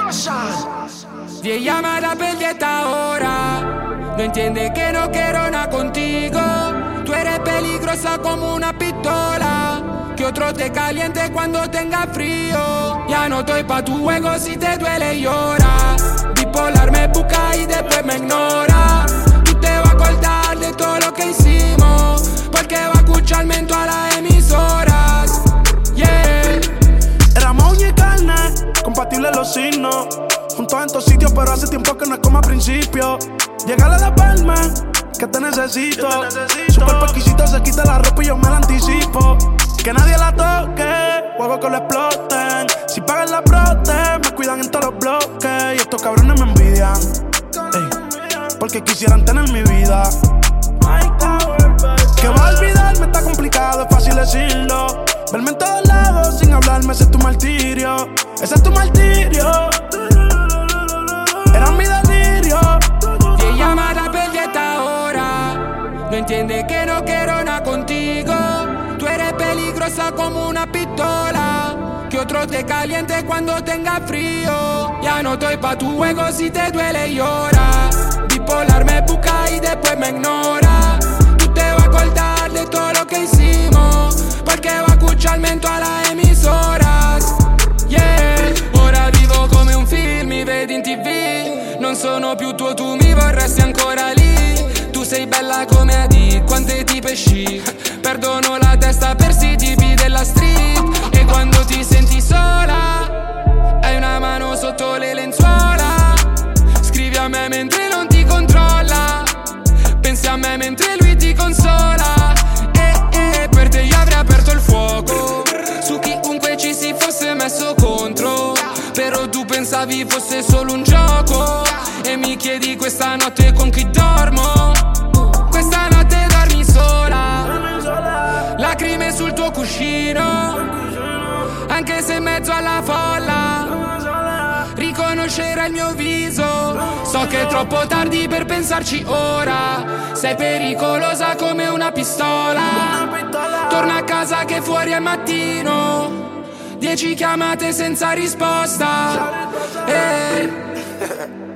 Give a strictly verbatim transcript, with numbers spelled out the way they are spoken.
Diez llamadas perdida ahora. No entiende que no quiero nada contigo. Tú eres peligrosa como una pistola, que otro te caliente cuando tenga frío. Ya no estoy pa' tu juego, si te duele llora. Bipolar me busca y después me ignora. Tú te vas a acordar de todo lo que hicimos, porque va a escucharme en todas las emisoras. Yeah. Éramos uña y carne, compatibles los signos. Juntos en todos sitios, pero hace tiempo que no es como al principio. Llegale a la palma, que te necesito. Su cuerpo exquisito se quita la ropa y yo me la anticipo. Que nadie la toque, juego que lo exploten. Si pagan la prote, me cuidan en todos los bloques. Y estos cabrones me envidian, ey, porque quisieran tener mi vida. Que va a olvidarme está complicado, es fácil decirlo. Verme en todos lados sin hablarme, ese es tu martirio. Ese es tu martirio. Era mi delirio. Diez llamadas perdida ahora. No entiende que no quiero nada contigo. Tú eres peligrosa como una pistola, que otro te caliente cuando tenga frío. Ya no estoy pa' tu juego, si te duele llora. Bipolar me busca y después me ignora. Tú te vas a acordar de todo lo que hicimos, porque va a escucharme en todas las emisoras. Yeah. Ora vivo come un film, mi vedi in tv. Non sono più tuo, tu mi vorresti ancora lì. Tu sei bella come Adi, quante tipe chic. Perdono la testa per sti tipi della street. E quando ti senti sola, hai una mano sotto le lenzuola. Scrivi a me mentre non ti controlla, pensi a me mentre lui ti consola. E, e per te io avrei aperto il fuoco su chiunque ci si fosse messo contro. Però tu pensavi fosse solo un gioco, e mi chiedi questa notte con chi dormo. Questa notte dormi sola, lacrime sul tuo cuscino, anche se in mezzo alla folla riconoscerai il mio viso. So che è troppo tardi per pensarci ora. Sei pericolosa come una pistola. Torna a casa che fuori è mattino. Dieci chiamate senza risposta. Hey.